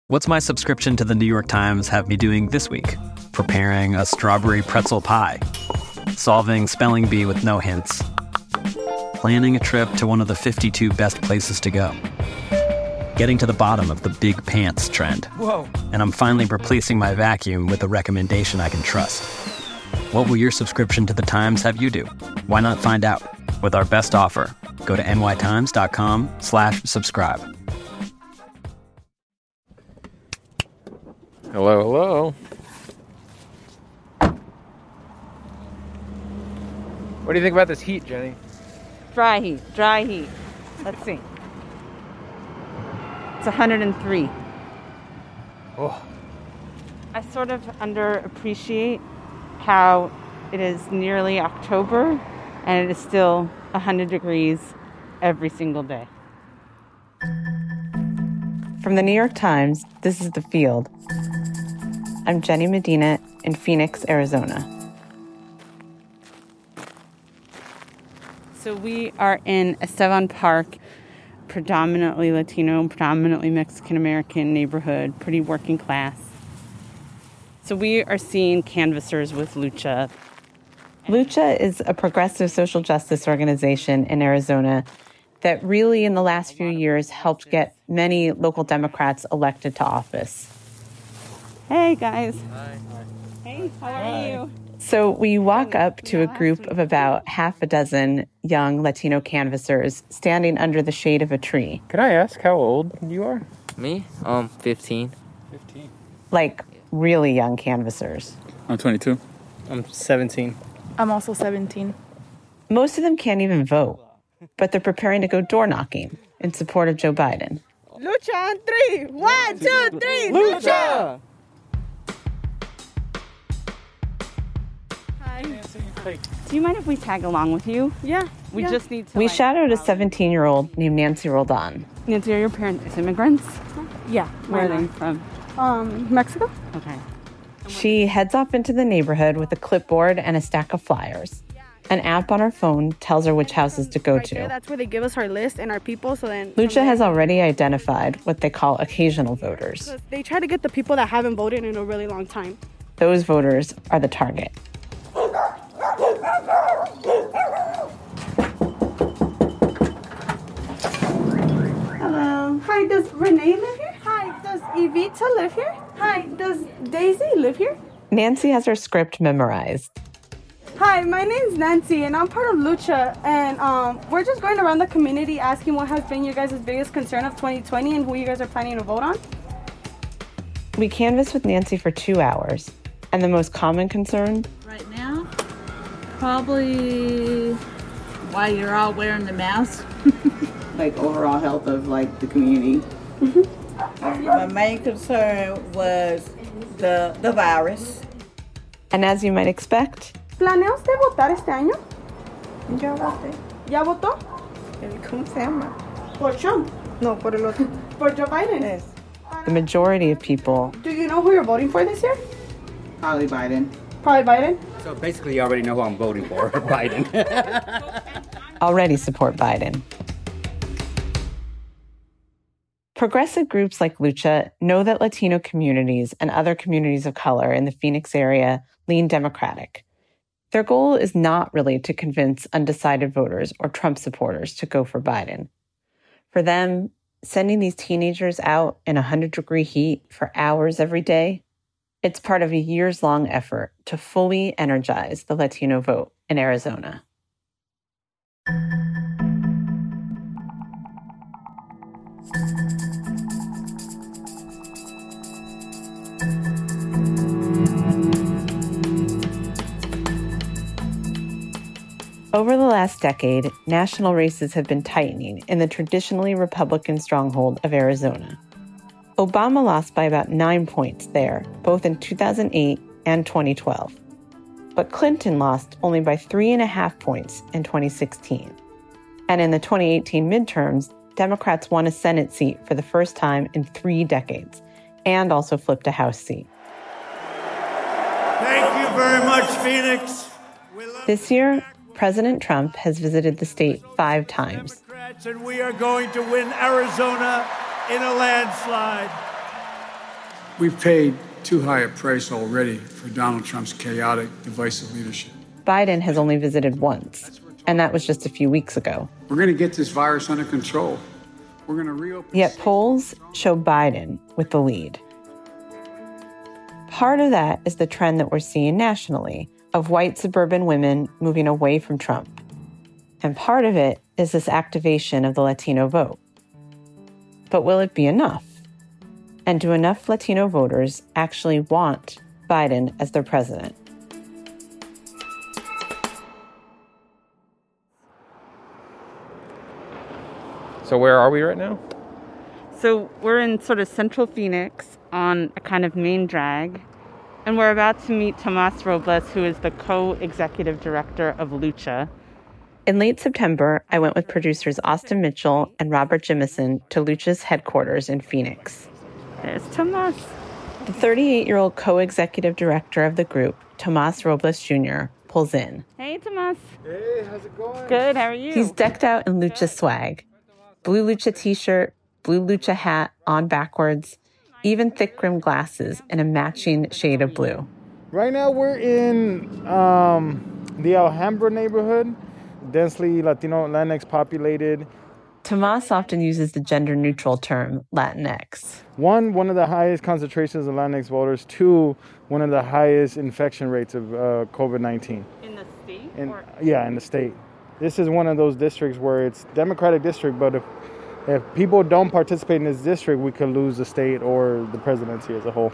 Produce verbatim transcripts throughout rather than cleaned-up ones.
What's my subscription to the New York Times have me doing this week? Preparing a strawberry pretzel pie, solving spelling bee with no hints, planning a trip to one of the fifty-two best places to go, getting to the bottom of the big pants trend. Whoa. And I'm finally replacing my vacuum with a recommendation I can trust. What will your subscription to the Times have you do? Why not find out? With our best offer, go to nytimes.com slash subscribe. Hello, hello. What do you think about this heat, Jenny? Dry heat, dry heat. Let's see. It's one hundred three. Oh. I sort of underappreciate how it is nearly October and it is still one hundred degrees every single day. From the New York Times, this is The Field. I'm Jenny Medina in Phoenix, Arizona. So we are in Estevan Park, predominantly Latino, predominantly Mexican-American neighborhood, pretty working class. So we are seeing canvassers with Lucha. Lucha is a progressive social justice organization in Arizona that really in the last few years helped get many local Democrats elected to office. Hey, guys. Hi. Hey, how Hi. are you? So we walk up to a group of about half a dozen young Latino canvassers standing under the shade of a tree. Can I ask how old you are? Me? Um, fifteen. fifteen. Like really young canvassers. I'm twenty-two. I'm seventeen. I'm also seventeen. Most of them can't even vote, but they're preparing to go door knocking in support of Joe Biden. Lucha on three. One, two, three. Lucha! Hi. Do you mind if we tag along with you? Yeah. We yeah. just need to. We like, shadowed a seventeen-year-old named Nancy Roldan. Nancy, are your parents immigrants? Yeah. Where are they from? Um, Mexico. Okay. She heads off into the neighborhood with a clipboard and a stack of flyers. An app on her phone tells her which houses to go right to. There, that's where they give us our list and our people. So then Lucha has already identified what they call occasional voters. They try to get the people that haven't voted in a really long time. Those voters are the target. Hello. Hi, does Renee live here? Hi, does Evita live here? Hi, does Daisy live here? Nancy has her script memorized. Hi, my name's Nancy, and I'm part of Lucha, and um, we're just going around the community asking what has been your guys' biggest concern of twenty twenty and who you guys are planning to vote on. We canvassed with Nancy for two hours, and the most common concern? Right now, probably why you're all wearing the mask. Like overall health of like the community. Mm-hmm. My main concern was the the virus. And as you might expect, ¿Planea usted votar este año? Ya voté. ¿Ya votó? ¿Cómo se llama? Por Trump. No, por el otro. Por Joe Biden. Yes. the majority of people Do you know who you're voting for this year? Probably Biden. Probably Biden? So basically, you already know who I'm voting for, Biden. already support Biden. Progressive groups like Lucha know that Latino communities and other communities of color in the Phoenix area lean Democratic. Their goal is not really to convince undecided voters or Trump supporters to go for Biden. For them, sending these teenagers out in one hundred degree heat for hours every day, it's part of a years-long effort to fully energize the Latino vote in Arizona. Over the last decade, national races have been tightening in the traditionally Republican stronghold of Arizona. Obama lost by about nine points there, both in two thousand eight and twenty twelve. But Clinton lost only by three and a half points in twenty sixteen. And in the twenty eighteen midterms, Democrats won a Senate seat for the first time in three decades, and also flipped a House seat. Thank you very much, Phoenix. This year, President Trump has visited the state five times. And we are going to win Arizona in a landslide. We've paid too high a price already for Donald Trump's chaotic, divisive leadership. Biden has only visited once, and that was just a few weeks ago. We're going to get this virus under control. We're going to reopen... Yet polls show Biden with the lead. Part of that is the trend that we're seeing nationally of white suburban women moving away from Trump. And part of it is this activation of the Latino vote. But will it be enough? And do enough Latino voters actually want Biden as their president? So where are we right now? So we're in sort of central Phoenix on a kind of main drag, and we're about to meet Tomas Robles, who is the co-executive director of Lucha. In late September, I went with producers Austin Mitchell and Robert Jimison to Lucha's headquarters in Phoenix. There's Tomas. The thirty-eight-year-old co-executive director of the group, Tomas Robles Junior, pulls in. Hey, Tomas. Hey, how's it going? Good, how are you? He's decked out in Lucha swag. Blue Lucha t-shirt, blue Lucha hat on backwards, even thick rimmed glasses and a matching shade of blue. Right now we're in um, the Alhambra neighborhood, densely Latino, Latinx populated. Tomas often uses the gender-neutral term Latinx. One, one of the highest concentrations of Latinx voters. Two, one of the highest infection rates of uh, covid nineteen. In the state? In, or? Yeah, in the state. This is one of those districts where it's Democratic district, but if if people don't participate in this district, we could lose the state or the presidency as a whole.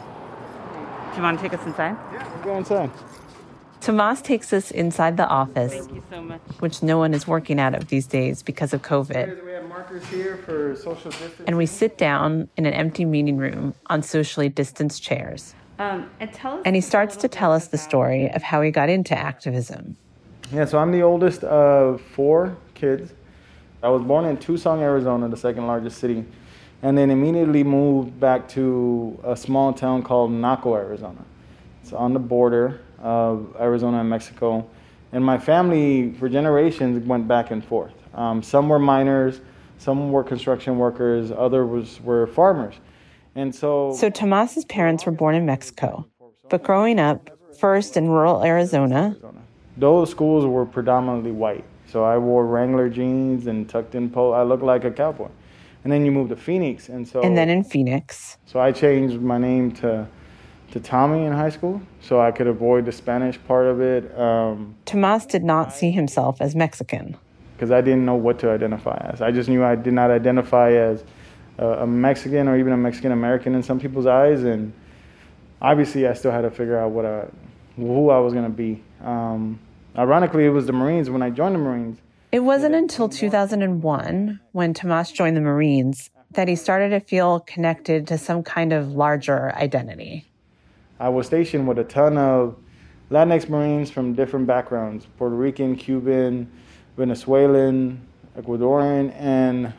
Do you want to take us inside? Yeah, we'll go inside. Tomas takes us inside the office, Thank you so much. which no one is working out of these days because of COVID. We have markers here for social distancing. And we sit down in an empty meeting room on socially distanced chairs. Um, and, tell us and he starts to tell us the story of how he got into activism. Yeah, so I'm the oldest of four kids. I was born in Tucson, Arizona, the second largest city, and then immediately moved back to a small town called Naco, Arizona. It's on the border of Arizona and Mexico. And my family, for generations, went back and forth. Um, some were miners, some were construction workers, others were farmers. And so... So Tomas's parents were born in Mexico, but growing up, first in rural Arizona... Those schools were predominantly white. So I wore Wrangler jeans and tucked in polo. I looked like a cowboy. And then you moved to Phoenix. And so... And then in Phoenix... So I changed my name to... to Tommy in high school, so I could avoid the Spanish part of it. Um, Tomas did not see himself as Mexican. Because I didn't know what to identify as. I just knew I did not identify as a, a Mexican or even a Mexican-American in some people's eyes, and obviously I still had to figure out what I, who I was going to be. Um, ironically, it was the Marines. When I joined the Marines... It wasn't until two thousand one, when Tomas joined the Marines, that he started to feel connected to some kind of larger identity. I was stationed with a ton of Latinx Marines from different backgrounds, Puerto Rican, Cuban, Venezuelan, Ecuadorian, and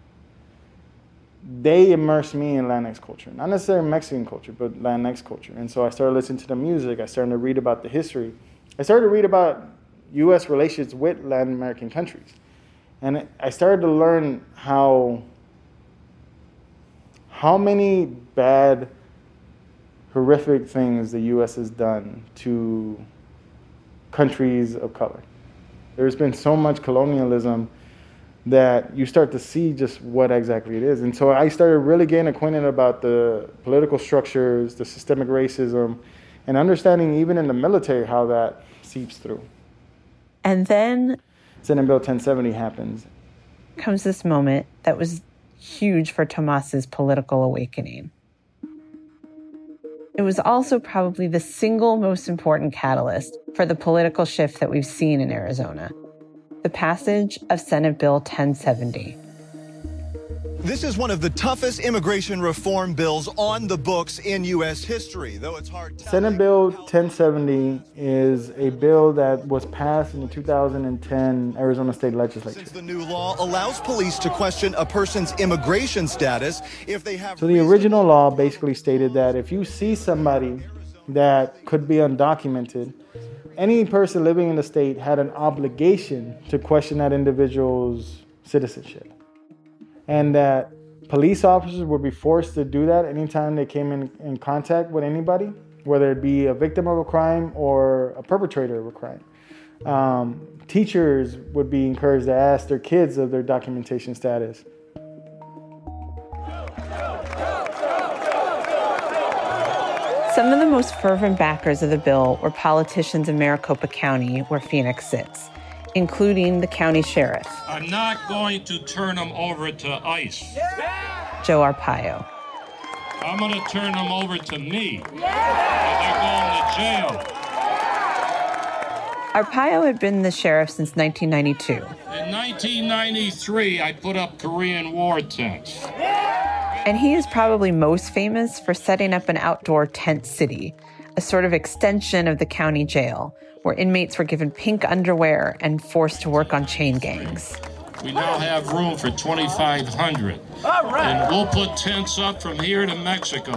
they immersed me in Latinx culture. Not necessarily Mexican culture, but Latinx culture. And so I started listening to the music. I started to read about the history. I started to read about U S relations with Latin American countries. And I started to learn how, how many bad horrific things the U S has done to countries of color. There's been so much colonialism that you start to see just what exactly it is. And so I started really getting acquainted about the political structures, the systemic racism, and understanding even in the military how that seeps through. And then Senate Bill ten seventy happens. Comes this moment that was huge for Tomas's political awakening. It was also probably the single most important catalyst for the political shift that we've seen in Arizona, the passage of Senate Bill ten seventy. This is one of the toughest immigration reform bills on the books in U S history, though it's hard to... Senate Bill ten seventy is a bill that was passed in the two thousand ten Arizona State Legislature. Since the new law allows police to question a person's immigration status if they have... So the original law basically stated that if you see somebody that could be undocumented, any person living in the state had an obligation to question that individual's citizenship. And that Police officers would be forced to do that anytime they came in, in contact with anybody, whether it be a victim of a crime or a perpetrator of a crime. Um, teachers would be encouraged to ask their kids of their documentation status. Some of the most fervent backers of the bill were politicians in Maricopa County, where Phoenix sits, including the county sheriff. I'm not going to turn them over to ICE. Joe Arpaio. I'm going to turn them over to me. Yeah. They're going to jail. Arpaio had been the sheriff since nineteen ninety-two. In nineteen ninety-three, I put up Korean War tents. And he is probably most famous for setting up an outdoor tent city, a sort of extension of the county jail, where inmates were given pink underwear and forced to work on chain gangs. We now have room for twenty-five hundred. All right. And we'll put tents up from here to Mexico.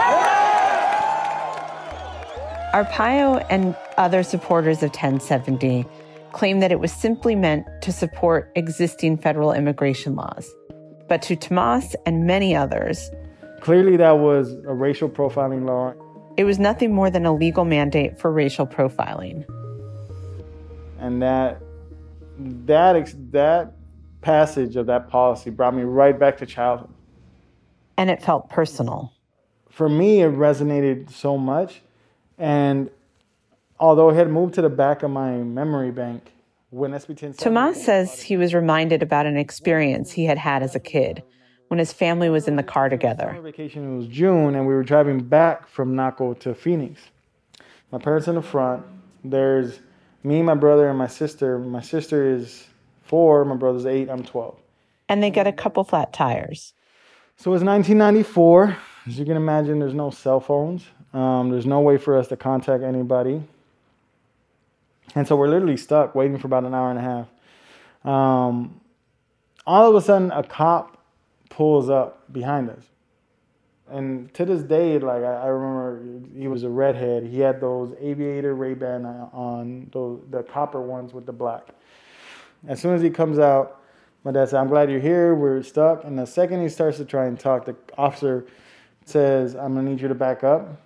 Arpaio and other supporters of ten seventy claim that it was simply meant to support existing federal immigration laws. But to Tomas and many others, clearly that was a racial profiling law. It was nothing more than a legal mandate for racial profiling. And that that that passage of that policy brought me right back to childhood. And it felt personal. For me, it resonated so much. And although it had moved to the back of my memory bank, when S B ten seventy... Tomas says he was reminded about an experience he had had as a kid when his family was in the car together. Summer vacation, it was June, and we were driving back from Naco to Phoenix. My parents in the front. There's me, my brother, and my sister. My sister is four, my brother's eight, I'm twelve. And they get a couple flat tires. So it's nineteen ninety-four. As you can imagine, there's no cell phones. Um, there's no way for us to contact anybody. And so we're literally stuck waiting for about an hour and a half. Um, all of a sudden, a cop pulls up behind us. And to this day, like I, I remember, he was a redhead. He had those aviator Ray-Ban on, those, the copper ones with the black. As soon as he comes out, my dad said, "I'm glad you're here. We're stuck." And the second he starts to try and talk, the officer says, "I'm going to need you to back up."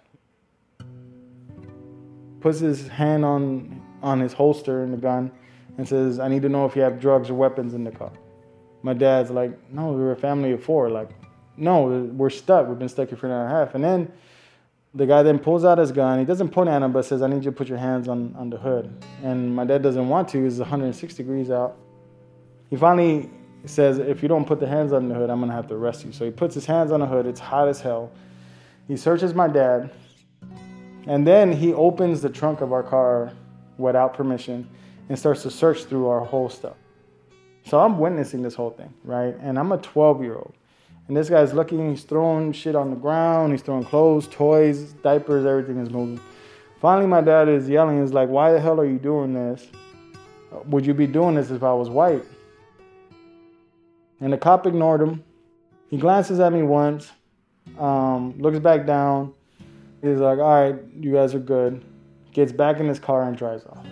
Puts his hand on, on his holster in the gun and says, "I need to know if you have drugs or weapons in the car." My dad's like, "No, we're a family of four." Like, "No, we're stuck. We've been stuck here for an hour and a half." And then the guy then pulls out his gun. He doesn't point at him, but says, "I need you to put your hands on, on the hood." And my dad doesn't want to. It's one hundred six degrees out. He finally says, "If you don't put the hands on the hood, I'm going to have to arrest you." So he puts his hands on the hood. It's hot as hell. He searches my dad. And then he opens the trunk of our car without permission and starts to search through our whole stuff. So I'm witnessing this whole thing, right? And I'm a twelve-year-old. And this guy's looking, he's throwing shit on the ground, he's throwing clothes, toys, diapers, everything is moving. Finally, my dad is yelling, he's like, "Why the hell are you doing this? Would you be doing this if I was white?" And the cop ignored him. He glances at me once, um, looks back down. He's like, "All right, you guys are good." Gets back in his car and drives off.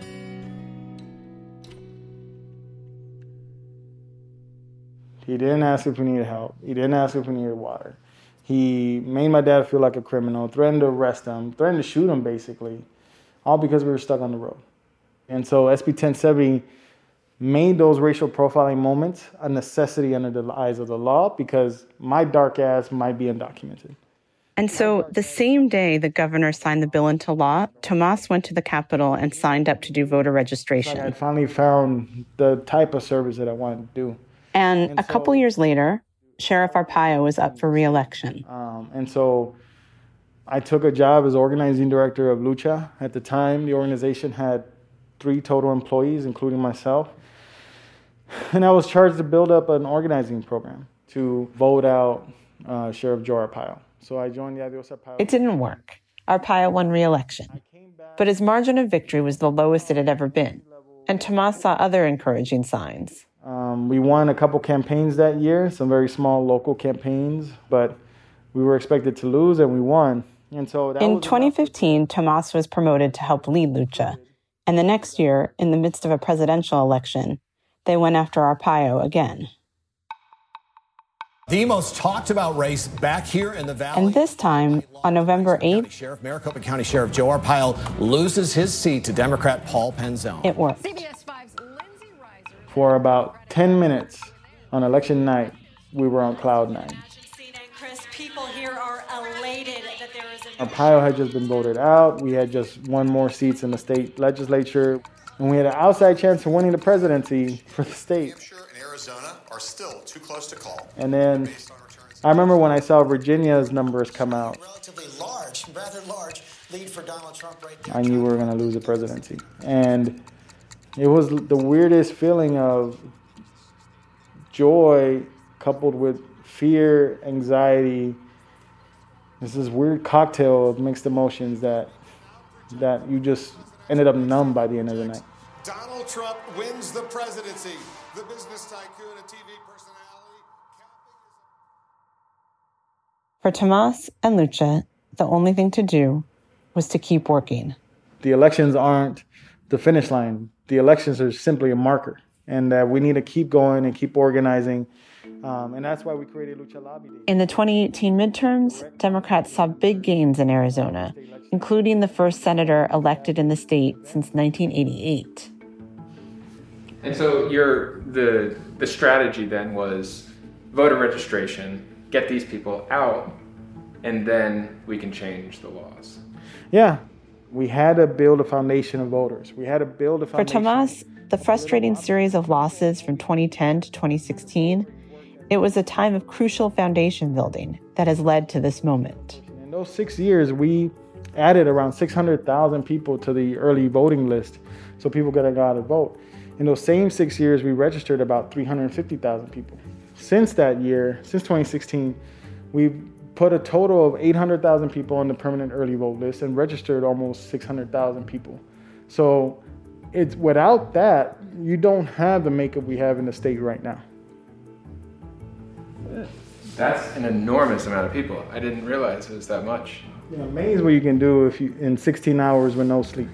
He didn't ask if we needed help. He didn't ask if we needed water. He made my dad feel like a criminal, threatened to arrest him, threatened to shoot him, basically, all because we were stuck on the road. And so S B ten seventy made those racial profiling moments a necessity under the eyes of the law because my dark ass might be undocumented. And so the same day the governor signed the bill into law, Tomas went to the Capitol and signed up to do voter registration. Like I finally found the type of service that I wanted to do. And, and a so, couple years later, Sheriff Arpaio was up for re-election. Um, and so I took a job as organizing director of Lucha. At the time, the organization had three total employees, including myself. And I was charged to build up an organizing program to vote out uh, Sheriff Joe Arpaio. So I joined the Adios Arpaio. It didn't work. Arpaio won re-election. But his margin of victory was the lowest it had ever been. And Tomas saw other encouraging signs. Um, we won a couple campaigns that year, some very small local campaigns, but we were expected to lose and we won. And so that in twenty fifteen, Tomas was promoted to help lead Lucha. And the next year, in the midst of a presidential election, they went after Arpaio again. The most talked about race back here in the Valley. And this time, on November eighth, Sheriff Maricopa County Sheriff Joe Arpaio loses his seat to Democrat Paul Penzone. It worked. For about ten minutes on election night, we were on cloud nine. People here are elated that there is a Arpaio had just been voted out. We had just one more seats in the state legislature, and we had an outside chance of winning the presidency for the state. Arizona are still too close to call. And then I remember when I saw Virginia's numbers come out, relatively large, rather large lead for Donald Trump right there. I knew we were going to lose the presidency. And it was the weirdest feeling of joy coupled with fear, anxiety. This is weird cocktail of mixed emotions that that you just ended up numb by the end of the night. Donald Trump wins the presidency. The business tycoon and T V personality. For Tomas and Lucha, the only thing to do was to keep working. The elections aren't the finish line. The elections are simply a marker, and that uh, we need to keep going and keep organizing. Um, and that's why we created Lucha Lobby Day. In the twenty eighteen midterms, Democrats saw big gains in Arizona, including the first senator elected in the state since nineteen eighty-eight. And so your the the strategy then was voter registration, get these people out, and then we can change the laws. Yeah, we had to build a foundation of voters. We had to build a foundation. For Tomas, the frustrating series of losses from twenty ten to twenty sixteen, it was a time of crucial foundation building that has led to this moment. In those six years, we added around six hundred thousand people to the early voting list so people could go out and vote. In those same six years, we registered about three hundred fifty thousand people. Since that year, since twenty sixteen, we've put a total of eight hundred thousand people on the permanent early vote list and registered almost six hundred thousand people. So it's without that, you don't have the makeup we have in the state right now. That's an enormous amount of people. I didn't realize it was that much. You're amazed what you can do if you in sixteen hours with no sleep.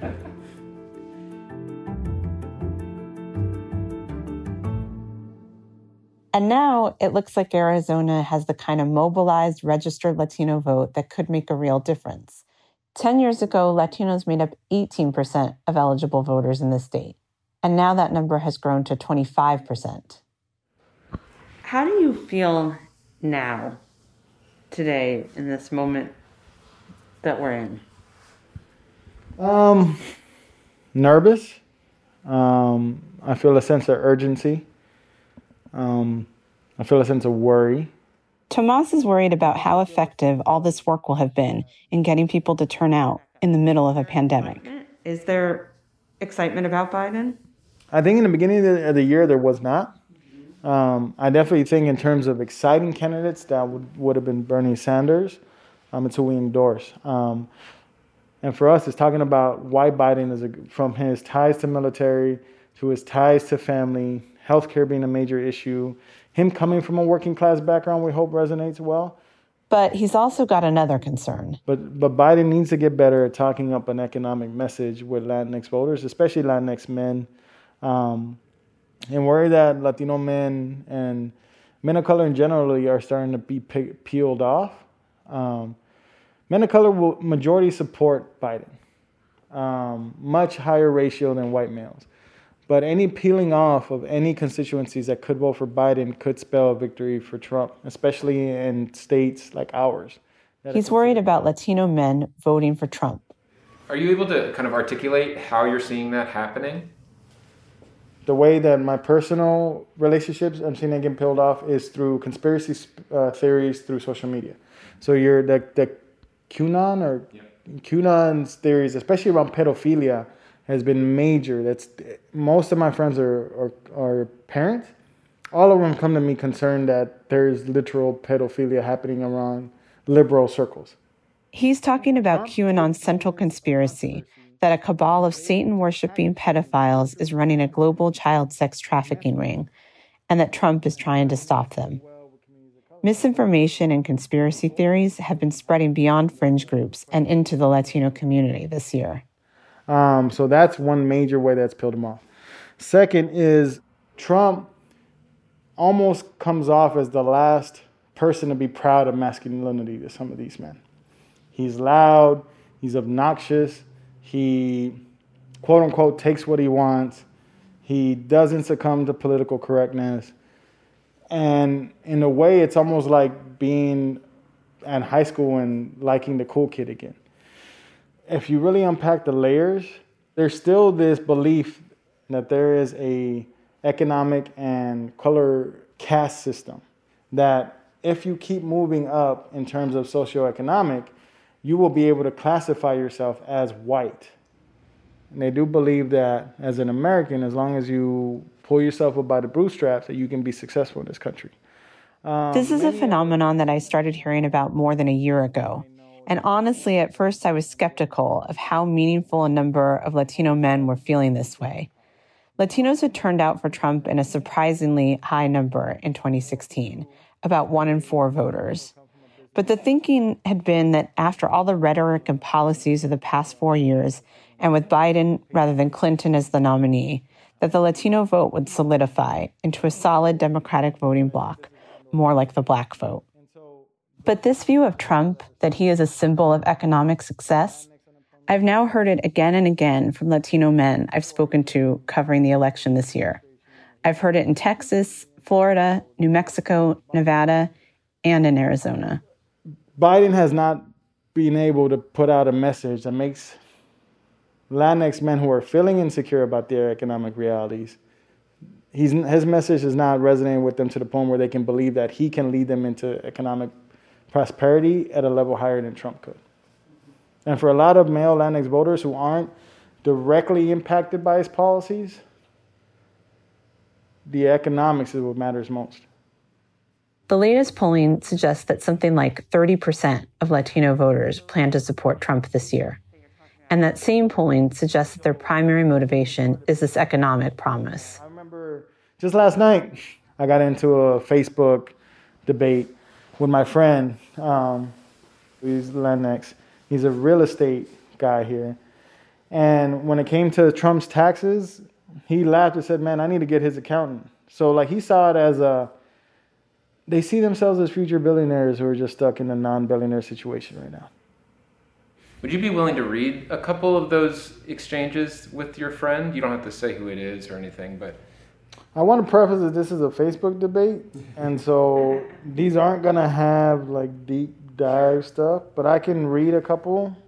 And now it looks like Arizona has the kind of mobilized, registered Latino vote that could make a real difference. Ten years ago, Latinos made up eighteen percent of eligible voters in the state. And now that number has grown to twenty-five percent. How do you feel now, today, in this moment that we're in? Um, nervous. Um, I feel a sense of urgency. Um, I feel a sense of worry. Tomas is worried about how effective all this work will have been in getting people to turn out in the middle of a pandemic. Is there excitement about Biden? I think in the beginning of the, of the year there was not. Um, I definitely think in terms of exciting candidates, that would, would have been Bernie Sanders. Um, it's who we endorse. Um, and for us, it's talking about why Biden is a, from his ties to military, to his ties to family, healthcare being a major issue, him coming from a working class background, we hope resonates well. But he's also got another concern. But but Biden needs to get better at talking up an economic message with Latinx voters, especially Latinx men. Um, and worry that Latino men and men of color in generally are starting to be pe- peeled off. Um, men of color will majority support Biden, um, much higher ratio than white males. But any peeling off of any constituencies that could vote for Biden could spell a victory for Trump, especially in states like ours. He's worried about Latino men voting for Trump. Are you able to kind of articulate how you're seeing that happening? The way that my personal relationships, I'm seeing it getting peeled off, is through conspiracy uh, theories through social media. So you're the, the QAnon or yeah. QAnon's theories, especially around pedophilia, has been major. That's most of my friends are, are are parents. All of them come to me concerned that there's literal pedophilia happening around liberal circles. He's talking about QAnon's central conspiracy, that a cabal of Satan-worshipping pedophiles is running a global child sex trafficking ring, and that Trump is trying to stop them. Misinformation and conspiracy theories have been spreading beyond fringe groups and into the Latino community this year. Um, so that's one major way that's peeled him off. Second is Trump almost comes off as the last person to be proud of masculinity to some of these men. He's loud, he's obnoxious, he, quote unquote, takes what he wants, he doesn't succumb to political correctness. And in a way, it's almost like being at high school and liking the cool kid again. If you really unpack the layers, there's still this belief that there is a economic and color caste system, that if you keep moving up in terms of socioeconomic, you will be able to classify yourself as white. And they do believe that as an American, as long as you pull yourself up by the bootstraps, that you can be successful in this country. Um, this is a phenomenon that I started hearing about more than a year ago. And honestly, at first I was skeptical of how meaningful a number of Latino men were feeling this way. Latinos had turned out for Trump in a surprisingly high number in twenty sixteen, about one in four voters. But the thinking had been that after all the rhetoric and policies of the past four years, and with Biden rather than Clinton as the nominee, that the Latino vote would solidify into a solid Democratic voting bloc, more like the black vote. But this view of Trump, that he is a symbol of economic success, I've now heard it again and again from Latino men I've spoken to covering the election this year. I've heard it in Texas, Florida, New Mexico, Nevada, and in Arizona. Biden has not been able to put out a message that makes Latinx men who are feeling insecure about their economic realities, he's, his message is not resonating with them to the point where they can believe that he can lead them into economic prosperity at a level higher than Trump could. And for a lot of male Latinx voters who aren't directly impacted by his policies, the economics is what matters most. The latest polling suggests that something like thirty percent of Latino voters plan to support Trump this year. And that same polling suggests that their primary motivation is this economic promise. I remember just last night, I got into a Facebook debate with my friend. Um, he's Latinx. He's a real estate guy here. And when it came to Trump's taxes, he laughed and said, man, I need to get his accountant. So like he saw it as a, they see themselves as future billionaires who are just stuck in a non-billionaire situation right now. Would you be willing to read a couple of those exchanges with your friend? You don't have to say who it is or anything, but... I want to preface that this is a Facebook debate, and so these aren't going to have like deep dive stuff, but I can read a couple.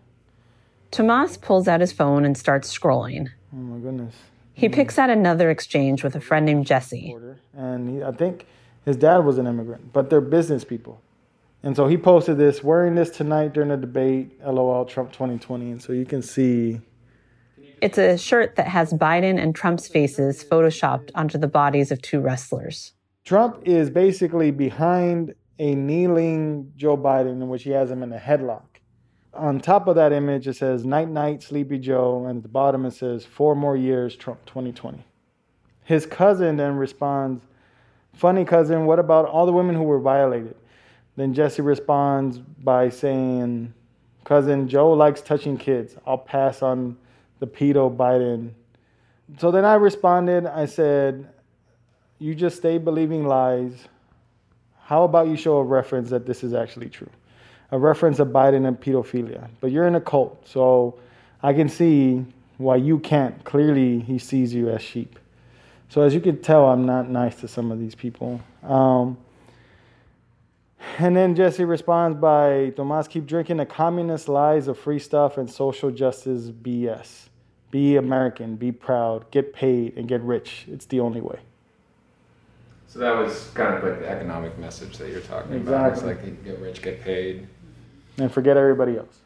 Tomas pulls out his phone and starts scrolling. Oh my goodness. He picks out another exchange with a friend named Jesse. And he, I think his dad was an immigrant, but they're business people. And so he posted this, wearing this tonight during the debate, LOL, Trump twenty twenty. And so you can see. It's a shirt that has Biden and Trump's faces photoshopped onto the bodies of two wrestlers. Trump is basically behind a kneeling Joe Biden in which he has him in a headlock. On top of that image, it says, night, night, Sleepy Joe. And at the bottom, it says, four more years, Trump twenty twenty. His cousin then responds, funny cousin, what about all the women who were violated? Then Jesse responds by saying, cousin, Joe likes touching kids. I'll pass on the pedo Biden. So then I responded, I said, you just stay believing lies. How about you show a reference that this is actually true? A reference of Biden and pedophilia. But you're in a cult, so I can see why you can't. Clearly, he sees you as sheep. So as you can tell, I'm not nice to some of these people. Um, and then Jesse responds by, Tomas, keep drinking the communist lies of free stuff and social justice B S. Be American, be proud, get paid, and get rich. It's the only way. So that was kind of like the economic message that you're talking Exactly. about. It's like get rich, get paid. And forget everybody else.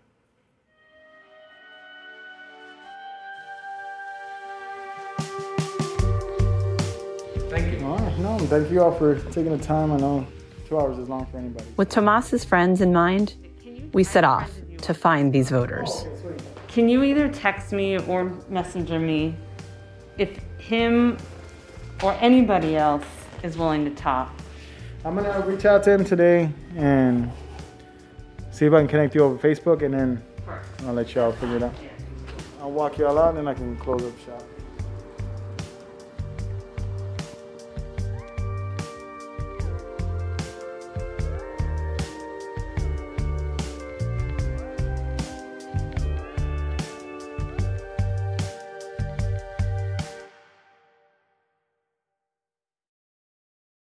Thank you. All right, no, thank you all for taking the time. I know two hours is long for anybody. With Tomas's friends in mind, we set off to find these voters. Can you either text me or messenger me if him or anybody else is willing to talk? I'm going to reach out to him today and see if I can connect you over Facebook, and then I'll let y'all figure it out. I'll walk y'all out, and then I can close up shop.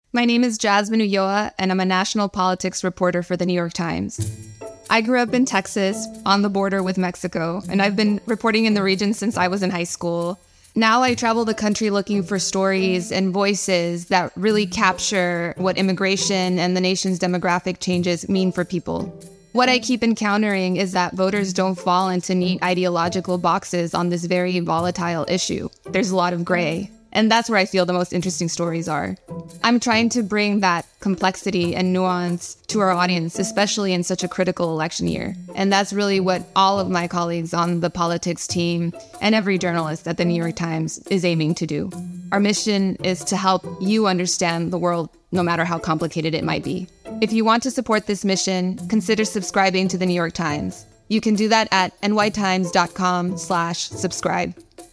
My name is Jasmine Ulloa, and I'm a national politics reporter for The New York Times. I grew up in Texas, on the border with Mexico, and I've been reporting in the region since I was in high school. Now I travel the country looking for stories and voices that really capture what immigration and the nation's demographic changes mean for people. What I keep encountering is that voters don't fall into neat ideological boxes on this very volatile issue. There's a lot of gray. And that's where I feel the most interesting stories are. I'm trying to bring that complexity and nuance to our audience, especially in such a critical election year. And that's really what all of my colleagues on the politics team and every journalist at the New York Times is aiming to do. Our mission is to help you understand the world, no matter how complicated it might be. If you want to support this mission, consider subscribing to the New York Times. You can do that at nytimes.com slash subscribe.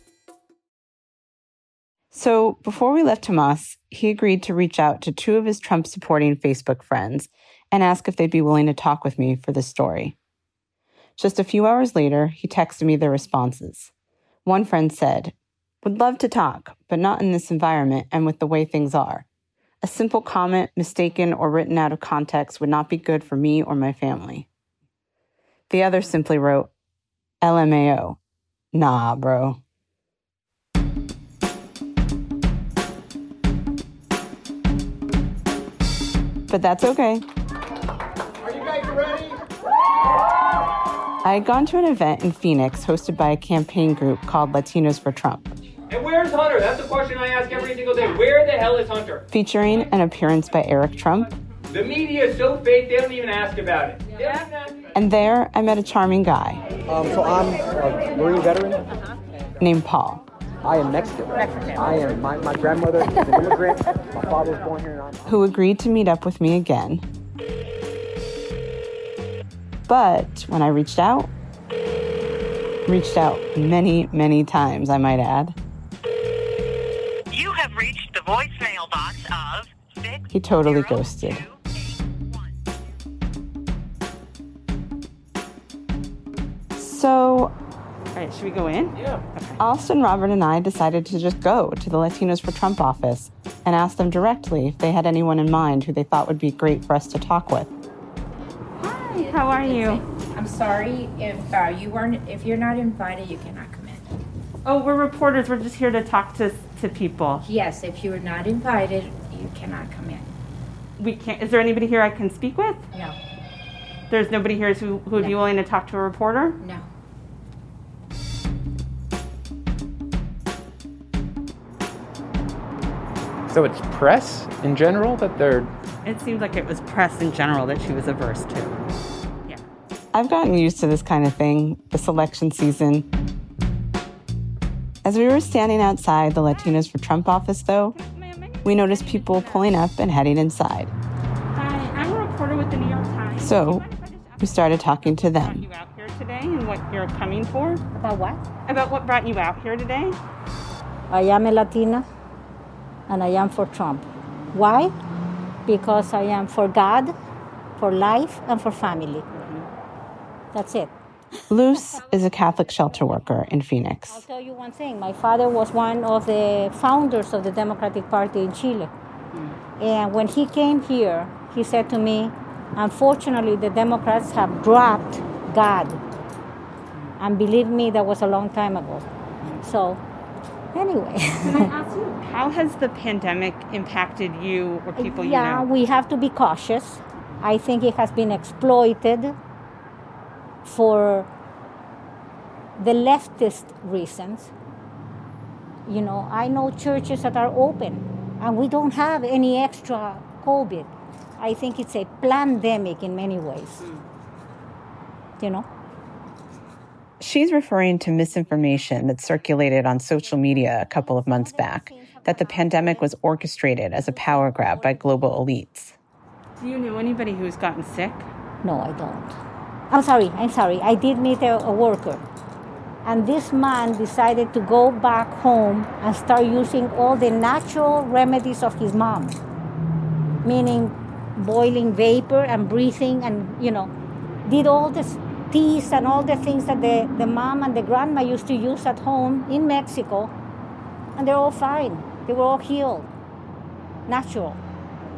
So before we left Tomas, he agreed to reach out to two of his Trump-supporting Facebook friends and ask if they'd be willing to talk with me for this story. Just a few hours later, he texted me their responses. One friend said, "Would love to talk, but not in this environment and with the way things are. A simple comment, mistaken or written out of context, would not be good for me or my family." The other simply wrote, L M A O. Nah, bro. But that's okay. Are you guys ready? I had gone to an event in Phoenix hosted by a campaign group called Latinos for Trump. And where's Hunter? That's the question I ask every single day. Where the hell is Hunter? Featuring an appearance by Eric Trump. The media is so fake, they don't even ask about it. Yeah. And there, I met a charming guy. Um, so I'm a Marine veteran. Uh-huh. Named Paul. I am Mexican. Mexican. I am, my, my grandmother is an immigrant. My father was born here. And I'm... Who agreed to meet up with me again. But when I reached out, reached out many, many times, I might add. You have reached the voicemail box of six. He totally ghosted. So, all right, should we go in? Yeah. Okay. Austin, Robert, and I decided to just go to the Latinos for Trump office and ask them directly if they had anyone in mind who they thought would be great for us to talk with. Hi, how are you? I'm sorry if uh, you weren't. If you're not invited, you cannot come in. Oh, we're reporters. We're just here to talk to to people. Yes, if you are not invited, you cannot come in. We can't. Is there anybody here I can speak with? No. There's nobody here who who would no. be willing to talk to a reporter? No. So it's press in general that they're... It seems like it was press in general that she was averse to. Yeah. I've gotten used to this kind of thing, this election season. As we were standing outside the Latinos for Trump office, though, we noticed people pulling up and heading inside. Hi, I'm a reporter with the New York Times. So we started talking to them. What brought you out here today and what you're coming for? About what? About what brought you out here today? I am a Latina. And I am for Trump. Why? Because I am for God, for life, and for family. That's it. Luz is a Catholic shelter worker in Phoenix. I'll tell you one thing. My father was one of the founders of the Democratic Party in Chile. Mm. And when he came here, he said to me, unfortunately, the Democrats have dropped God. And believe me, that was a long time ago. So, anyway. Can I ask you, how has the pandemic impacted you or people you yeah, know? Yeah, we have to be cautious. I think it has been exploited for the leftist reasons. You know, I know churches that are open and we don't have any extra COVID. I think it's a pandemic in many ways. Mm. You know? She's referring to misinformation that circulated on social media a couple of months back, that the pandemic was orchestrated as a power grab by global elites. Do you know anybody who's gotten sick? No, I don't. I'm sorry, I'm sorry. I did meet a, a worker. And this man decided to go back home and start using all the natural remedies of his mom. Meaning boiling vapor and breathing and, you know, did all this teas and all the things that the, the mom and the grandma used to use at home in Mexico. And they're all fine. They were all healed. Natural.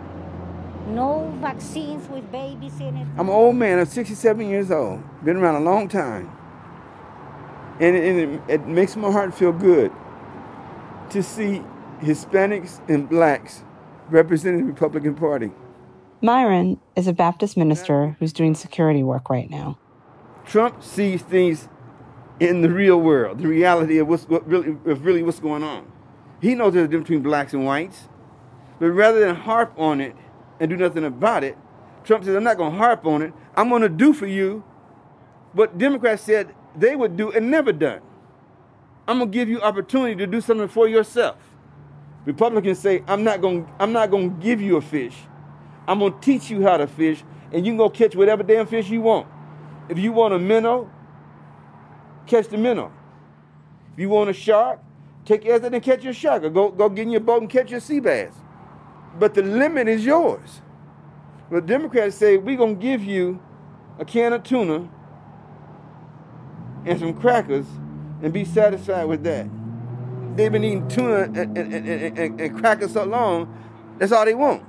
no vaccines with babies in it. I'm an old man. I'm sixty-seven years old. Been around a long time. And, it, and it, it makes my heart feel good to see Hispanics and blacks representing the Republican Party. Myron is a Baptist minister who's doing security work right now. Trump sees things in the real world, the reality of what's what really, of really what's going on. He knows there's a difference between blacks and whites, but rather than harp on it and do nothing about it, Trump says, I'm not going to harp on it. I'm going to do for you what Democrats said they would do and never done. I'm going to give you opportunity to do something for yourself. Republicans say, I'm not going I'm not going to give you a fish. I'm going to teach you how to fish, and you can go catch whatever damn fish you want. If you want a minnow, catch the minnow. If you want a shark, take your ass out and catch your shark, or go, go get in your boat and catch your sea bass. But the limit is yours. But Democrats say, we're going to give you a can of tuna and some crackers and be satisfied with that. They've been eating tuna and, and, and, and, and crackers so long, that's all they want.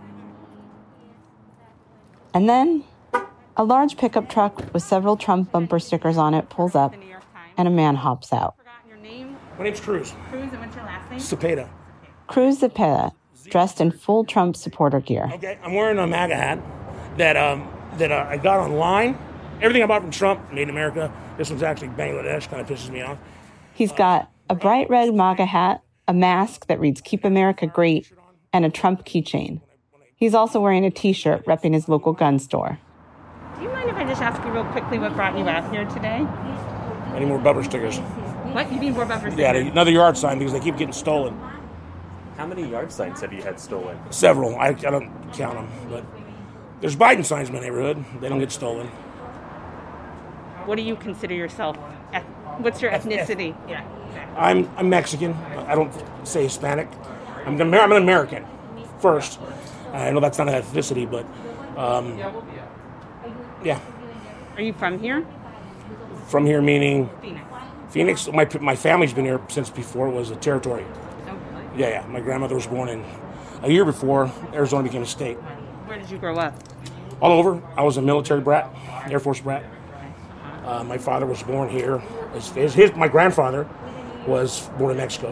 And then a large pickup truck with several Trump bumper stickers on it pulls up, and a man hops out. My name's Cruz. Cruz, and what's your last name? Cepeda. Cruz Cepeda, dressed in full Trump supporter gear. Okay, I'm wearing a MAGA hat that um that uh, I got online. Everything I bought from Trump, made in America. This one's actually Bangladesh, kind of pisses me off. He's got a bright red MAGA hat, a mask that reads Keep America Great, and a Trump keychain. He's also wearing a T-shirt repping his local gun store. Do you mind if I just ask you real quickly what brought you out here today? I need more bumper stickers. What? You need more bumper stickers? Yeah, another yard sign because they keep getting stolen. How many yard signs have you had stolen? Several. I, I don't count them, but there's Biden signs in my neighborhood. They don't get stolen. What do you consider yourself? What's your ethnicity? Yeah. I'm I'm Mexican. I don't say Hispanic. I'm an, I'm an American first. I know that's not an ethnicity, but um, yeah. Are you from here? From here meaning Phoenix. Phoenix. My my family's been here since before it was a territory. Oh, really? Yeah, yeah. My grandmother was born in a year before Arizona became a state. Where did you grow up? All over. I was a military brat, Air Force brat. Uh, my father was born here. His, his, his, my grandfather was born in Mexico.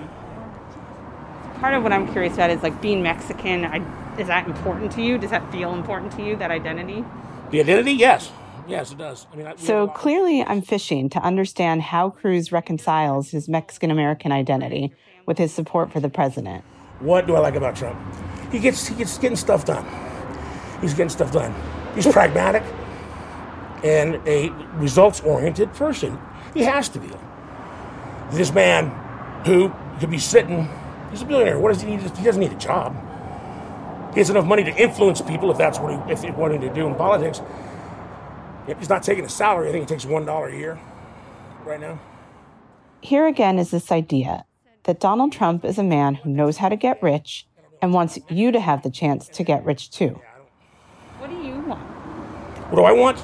Part of what I'm curious about is like being Mexican. I, is that important to you? Does that feel important to you, that identity? The identity? Yes. Yes, it does. I mean, I, so clearly I'm fishing to understand how Cruz reconciles his Mexican-American identity with his support for the president. What do I like about Trump? He gets, he gets getting stuff done. He's getting stuff done. He's pragmatic and a results-oriented person. He has to be. This man who could be sitting, he's a billionaire. What does he need? He doesn't need a job. He has enough money to influence people if that's what he, if he wanted to do in politics. Yep, he's not taking a salary. I think he takes one dollar a year right now. Here again is this idea that Donald Trump is a man who knows how to get rich and wants you to have the chance to get rich too. What do you want? What do I want?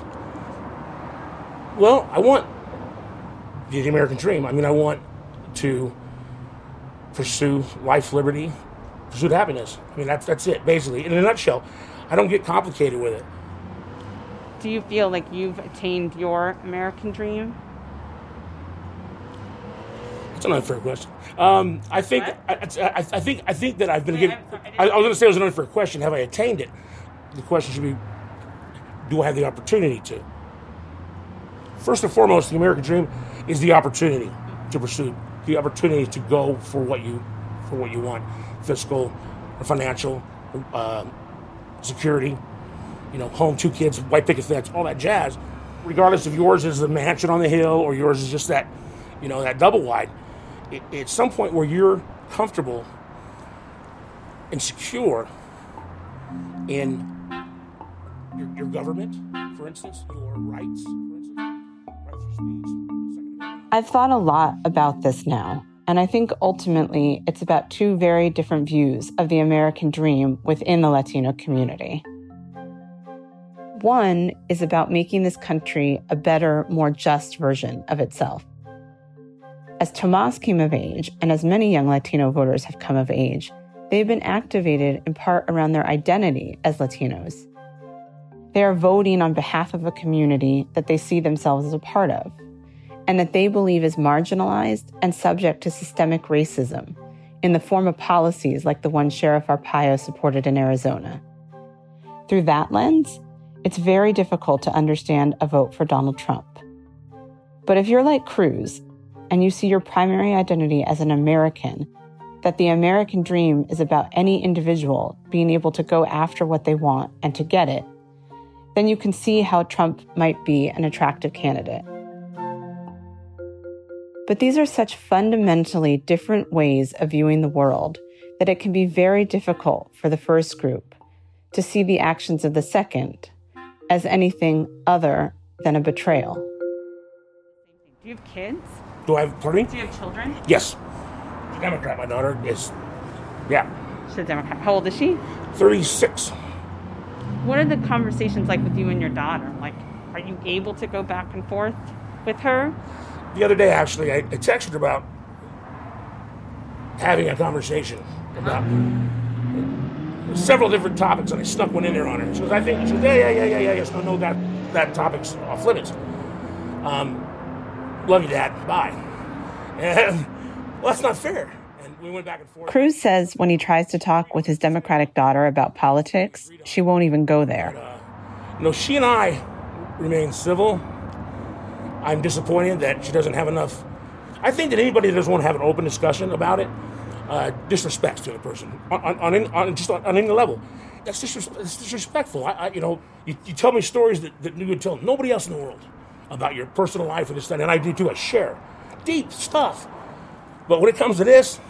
Well, I want the American dream. I mean, I want to pursue life, liberty, pursue happiness. I mean, that's that's it, basically. In a nutshell, I don't get complicated with it. Do you feel like you've attained your American dream? That's an unfair question. Um, I think I, I, I think I think that I've been given. I, I was going to say it was an unfair question. Have I attained it? The question should be, do I have the opportunity to? First and foremost, the American dream is the opportunity to pursue, the opportunity to go for what you, for what you want, fiscal, financial, uh, security, you know, home, two kids, white picket fence, all that jazz. Regardless if yours is the mansion on the hill or yours is just that, you know, that double wide. It, it's some point where you're comfortable and secure in your, your government, for instance, your rights, for instance, rights for speech. I've thought a lot about this now, and I think ultimately it's about two very different views of the American dream within the Latino community. One is about making this country a better, more just version of itself. As Tomas came of age, and as many young Latino voters have come of age, they've been activated in part around their identity as Latinos. They are voting on behalf of a community that they see themselves as a part of, and that they believe is marginalized and subject to systemic racism in the form of policies like the one Sheriff Arpaio supported in Arizona. Through that lens, it's very difficult to understand a vote for Donald Trump. But if you're like Cruz, and you see your primary identity as an American, that the American dream is about any individual being able to go after what they want and to get it, then you can see how Trump might be an attractive candidate. But these are such fundamentally different ways of viewing the world that it can be very difficult for the first group to see the actions of the second as anything other than a betrayal. Do you have kids? Do I have, pardon me? Do you have children? Yes. She's a Democrat. My daughter is, yeah. She's a Democrat. How old is she? thirty-six. What are the conversations like with you and your daughter? Like, are you able to go back and forth with her? The other day, actually, I, I texted her about having a conversation about several different topics, and I snuck one in there on her. She goes, I think, she goes, yeah, yeah, yeah, yeah, yeah, yes, no, no, that, that topic's off limits. Um, love you, Dad, bye. And, well, that's not fair. And we went back and forth. Cruz says when he tries to talk with his Democratic daughter about politics, she won't even go there. But, uh, you know, she and I remain civil. I'm disappointed that she doesn't have enough. I think that anybody that doesn't want to have an open discussion about it uh, disrespects the other person on, on, on, on just on, on any level. That's disres- it's disrespectful. I, I, you know, you, you tell me stories that, that you would tell nobody else in the world about your personal life and this, and I do too. I share deep stuff. But when it comes to this,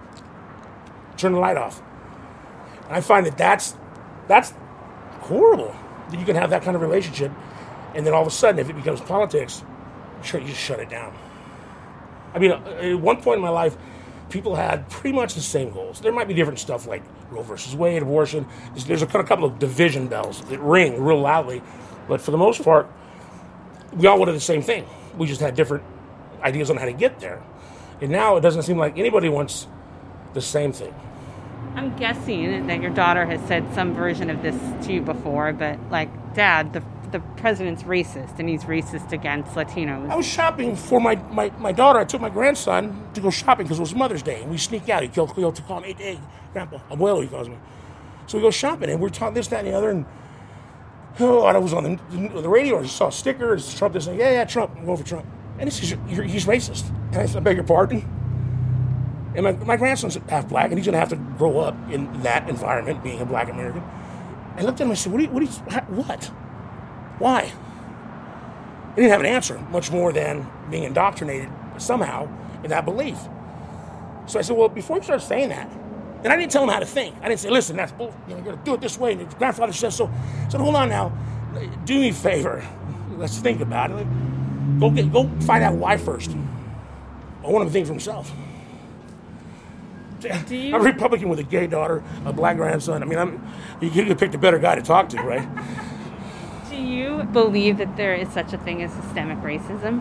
turn the light off. And I find that that's that's horrible that you can have that kind of relationship, and then all of a sudden, if it becomes politics, sure, you just shut it down. I mean, at one point in my life, people had pretty much the same goals. There might be different stuff like Roe versus Wade, abortion. There's, there's a couple of division bells that ring real loudly, but for the most part, we all wanted the same thing. We just had different ideas on how to get there. And now it doesn't seem like anybody wants the same thing. I'm guessing that your daughter has said some version of this to you before, but like, Dad, the the president's racist, and he's racist against Latinos. I was shopping for my, my, my daughter. I took my grandson to go shopping because it was Mother's Day, and we sneaked out. He killed Cleo to call me, hey, hey, Grandpa, Abuelo, he calls me. So we go shopping, and we're talking this, that, and the other, and oh, I was on the, the radio, I saw a sticker, it's Trump, this, and yeah, yeah, Trump, I'm going for Trump. And he says, he's racist. And I said, I beg your pardon? And my, my grandson's half black, and he's going to have to grow up in that environment, being a black American. I looked at him and I said, what? Do you, what? Do you, what? Why? He didn't have an answer, much more than being indoctrinated somehow in that belief. So I said, well, before you start saying that, and I didn't tell him how to think. I didn't say, listen, that's bull. You know, you got to do it this way. And his grandfather says so. I said, hold on now. Do me a favor. Let's think about it. Go get, go find out why first. I want him to think for himself. Do you... I'm a Republican with a gay daughter, a black grandson. I mean, I'm. You could have picked a better guy to talk to, right? Do you believe that there is such a thing as systemic racism?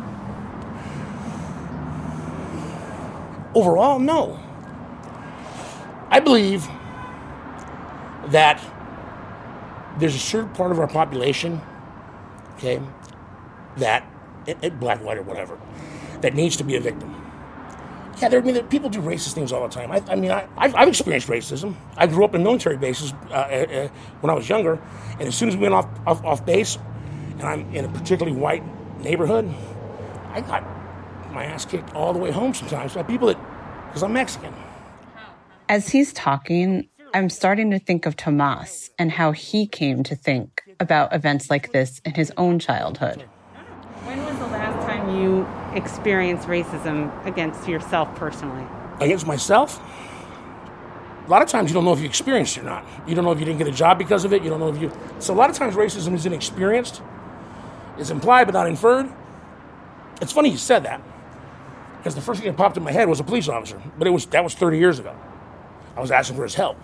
Overall, no. I believe that there's a certain part of our population, okay, that, it, it, black, white, or whatever, that needs to be a victim. Yeah, there, I mean, there, people do racist things all the time. I, I mean, I, I've, I've experienced racism. I grew up in military bases uh, uh, when I was younger, and as soon as we went off, off, off base, and I'm in a particularly white neighborhood, I got my ass kicked all the way home sometimes by people that, because I'm Mexican. As he's talking, I'm starting to think of Tomas and how he came to think about events like this in his own childhood. When was the last time you experienced racism against yourself personally? Against myself? A lot of times you don't know if you experienced it or not. You don't know if you didn't get a job because of it. You don't know if you... So a lot of times racism is inexperienced. It's implied but not inferred. It's funny you said that, because the first thing that popped in my head was a police officer, but it was that was thirty years ago. I was asking for his help.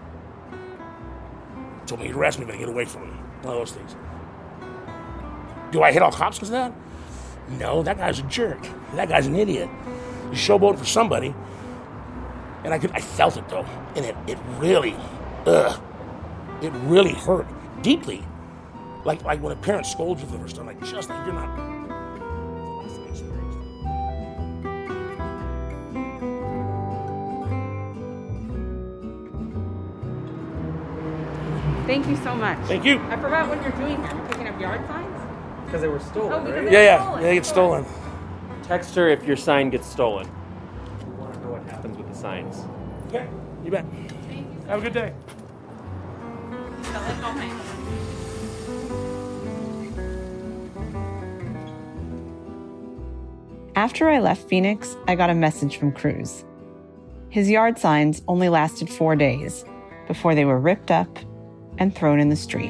He told me he'd arrest me, but I'd get away from him. One of those things. Do I hit all cops because of that? No, that guy's a jerk. That guy's an idiot. He's showboating for somebody. And I could, I felt it though, and it, it really, ugh, it really hurt deeply. Like like when a parent scolds you for the first time, like just like you're not. Thank you so much. Thank you. I forgot what you're doing here. You're picking up yard signs? Because they were stolen, Oh, because right? they Yeah, were yeah, stolen. they get stolen. Text her if your sign gets stolen. We want to know what happens with the signs. Okay, you bet. Have a good day. After I left Phoenix, I got a message from Cruz. His yard signs only lasted four days before they were ripped up and thrown in the street.